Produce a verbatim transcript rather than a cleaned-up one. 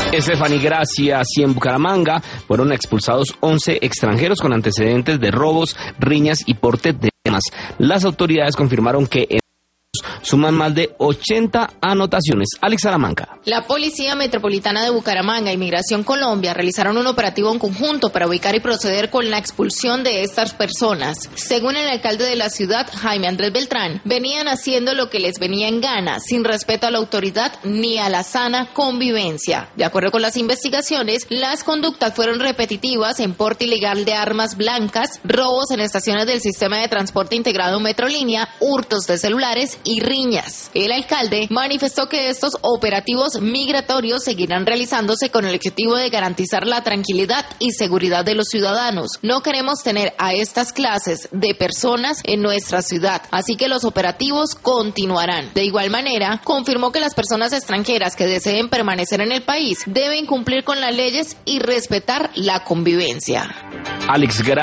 Estefany Gracias y en Bucaramanga fueron expulsados once extranjeros con antecedentes de robos, riñas y porte de armas. Las autoridades confirmaron que en suman más de ochenta anotaciones. Alex Salamanca. La Policía Metropolitana de Bucaramanga y Migración Colombia realizaron un operativo en conjunto para ubicar y proceder con la expulsión de estas personas. Según el alcalde de la ciudad, Jaime Andrés Beltrán, venían haciendo lo que les venía en gana, sin respeto a la autoridad ni a la sana convivencia. De acuerdo con las investigaciones, las conductas fueron repetitivas en porte ilegal de armas blancas, robos en estaciones del sistema de transporte integrado Metrolínea, hurtos de celulares y riñas. El alcalde manifestó que estos operativos migratorios seguirán realizándose con el objetivo de garantizar la tranquilidad y seguridad de los ciudadanos. No queremos tener a estas clases de personas en nuestra ciudad, así que los operativos continuarán. De igual manera, confirmó que las personas extranjeras que deseen permanecer en el país deben cumplir con las leyes y respetar la convivencia. Alex